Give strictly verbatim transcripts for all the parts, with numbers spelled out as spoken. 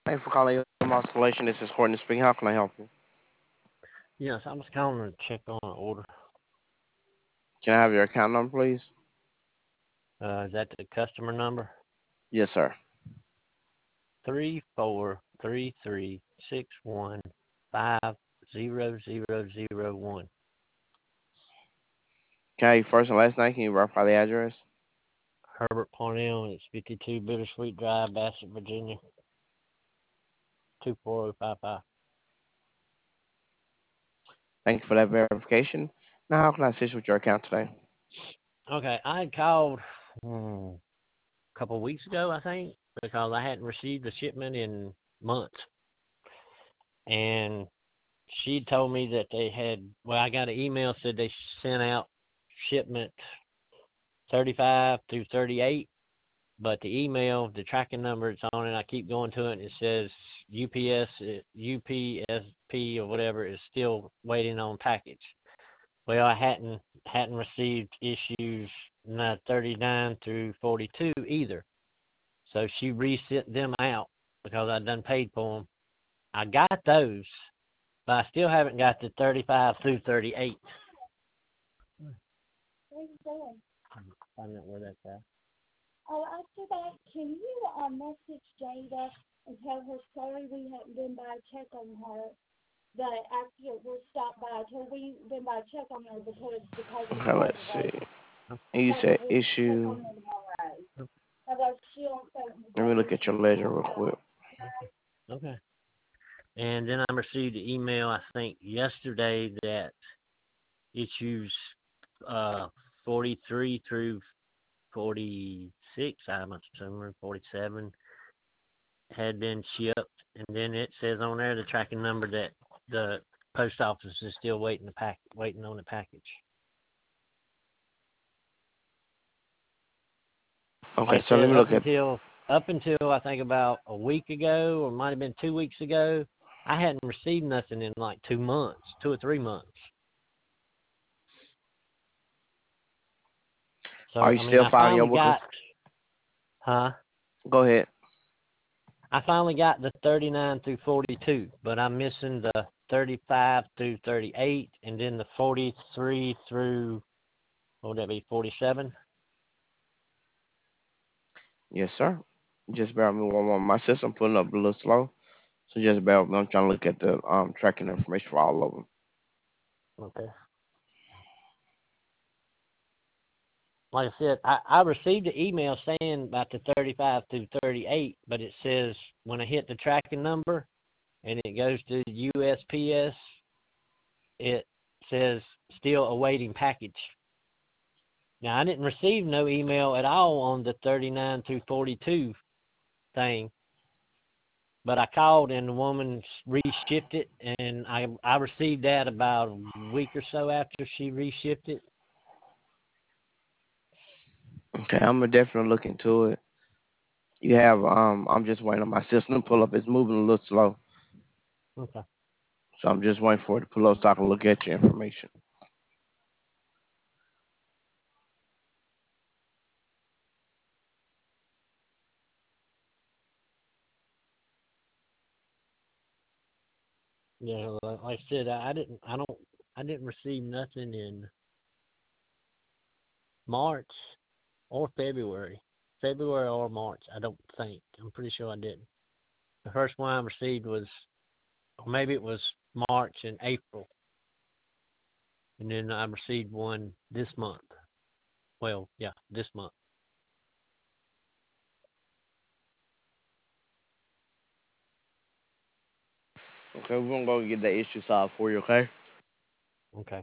Thanks for calling your Selection. This is Courtney speaking. How can I help you? Yes, I was calling to check on an order. Can I have your account number, please? Uh, is that the customer number? Yes, sir. Three four three three six one five zero zero zero one. Can I have your first and last name? Can you verify the address? Herbert Parnell, and it's fifty-two Bittersweet Drive, Bassett, Virginia, two four zero five five. Thank you for that verification. Now, how can I assist with your account today? Okay, I had called hmm, a couple of weeks ago, I think, because I hadn't received a shipment in months, and she told me that they had. Well, I got an email said they sent out shipment thirty-five through thirty-eight, but the email, the tracking number it's on it, I keep going to it, and it says U P S, U P S P or whatever is still waiting on package. Well, I hadn't hadn't received issues not thirty-nine through forty-two either. So she resent them out because I done paid for them. I got those, but I still haven't got the thirty-five through thirty-eight. What are you doing? Find out where that's at. Oh, after that, can you uh, message Jada and tell her sorry we hadn't been by to check on her? That after we'll stop by, tell we been by to check on her because because of Okay, the let's delay. see. And you But said we'll check issue. on her tomorrow. Although she don't think Let me look at your ledger real quick. Okay. And then I received an email, I think, yesterday that issues uh, forty-three through forty-six, I'm assuming, forty-seven, had been shipped. And then it says on there the tracking number that the post office is still waiting the pack, waiting on the package. Okay, Like I so let said, me up look at. until up until I think about a week ago, or might have been two weeks ago, I hadn't received nothing in like two months, two or three months. Are So you I mean, still I filing your finally book? got, huh? Go ahead. I finally got the thirty-nine through forty-two, but I'm missing the thirty-five through thirty-eight, and then the forty-three through, what would that be, forty-seven? Yes, sir. Just bear with me one moment. My system pulling up a little slow, so just bear with me. I'm trying to look at the um tracking information for all of them. Okay. Like I said, I, I received an email saying about the thirty-five through thirty-eight, but it says when I hit the tracking number and it goes to U S P S, it says still awaiting package. Now, I didn't receive no email at all on the thirty-nine through forty-two thing, but I called and the woman reshipped it, and I I received that about a week or so after she reshipped it. Okay, I'm gonna definitely look into it. You have um. I'm just waiting on my system to pull up. It's moving a little slow, Okay. so I'm just waiting for it to pull up so I can look at your information. Yeah, like like I said, I, I didn't I don't I didn't receive nothing in March or February. February or March, I don't think. I'm pretty sure I didn't. The first one I received was, or maybe it was March and April, and then I received one this month. Well, yeah, this month. Okay, we're gonna go get that issue solved for you. Okay. Okay.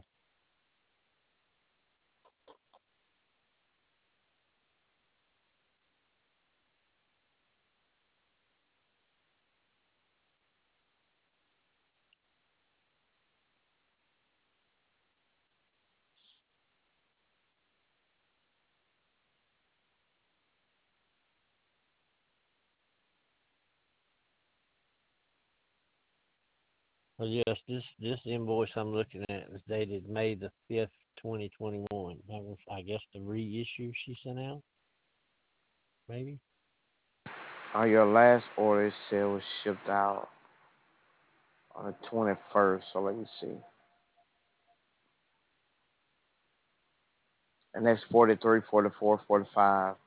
Well, yes, this this invoice I'm looking at was dated May the fifth, twenty twenty one. That was, I guess, the reissue she sent out. Maybe. On your last order, it said it was shipped out on the twenty-first. So let me see. And that's forty-three, forty-four, forty-five,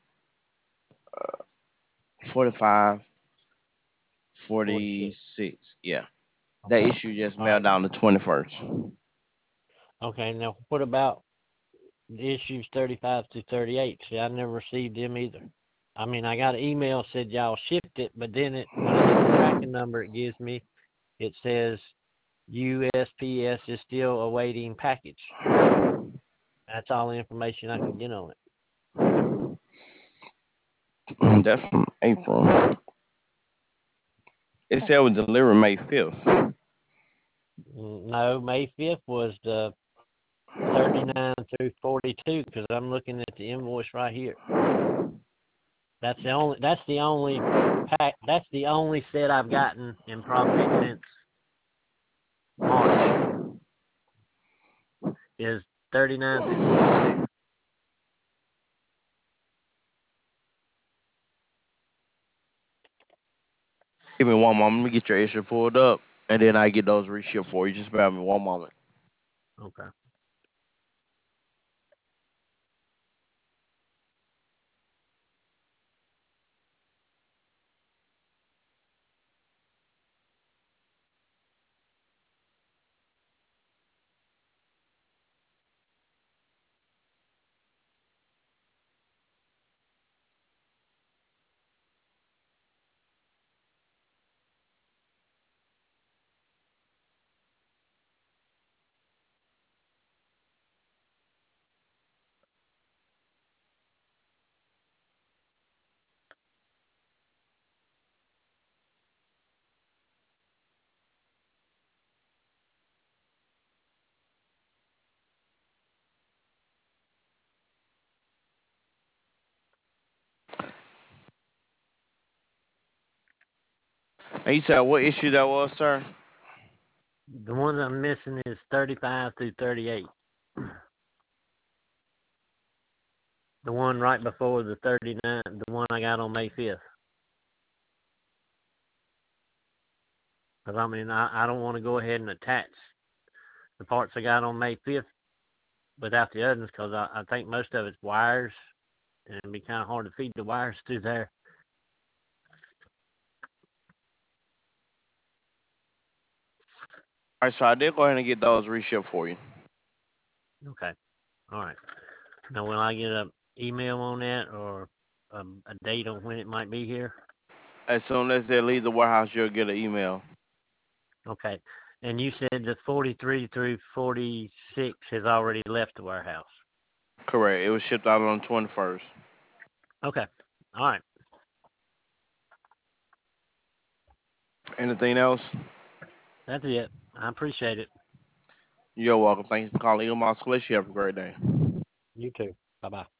forty-five, forty-six. forty-six. Yeah. That Okay. issue just All right. mailed down the twenty-first. Okay. Now, what about the issues thirty-five through thirty-eight? See, I never received them either. I mean, I got an email said y'all shipped it, but then it when I hit the tracking number it gives me, it says U S P S is still awaiting package. That's all the information I can get on That's from April. It said it was delivered May fifth. it. Mm, No, May fifth was the thirty-nine through forty-two because I'm looking at the invoice right here. That's the only. That's the only pack. That's the only set I've gotten in probably since March is thirty-nine through forty-two. Give me one moment. Let me get your issue pulled up, and then I get those reshipped for you. Just bear with me one moment. Okay. And you said what issue that was, sir? The one I'm missing is thirty-five through thirty-eight. The one right before the thirty-nine, the one I got on May fifth. Because, I mean, I, I don't want to go ahead and attach the parts I got on May fifth without the others because I, I think most of it's wires, and it'd be kind of hard to feed the wires through there. All right, so I did go ahead and get those reshipped for you. Okay. All right. Now, will I get an email on that or a, a date on when it might be here? As soon as they leave the warehouse, you'll get an email. Okay. And you said the forty-three through forty-six has already left the warehouse. Correct. It was shipped out on the twenty-first. Okay. All right. Anything else? That's it. I appreciate it. You're welcome. Thank you for calling Eagle Moss Solutions. You have a great day. You too. Bye-bye.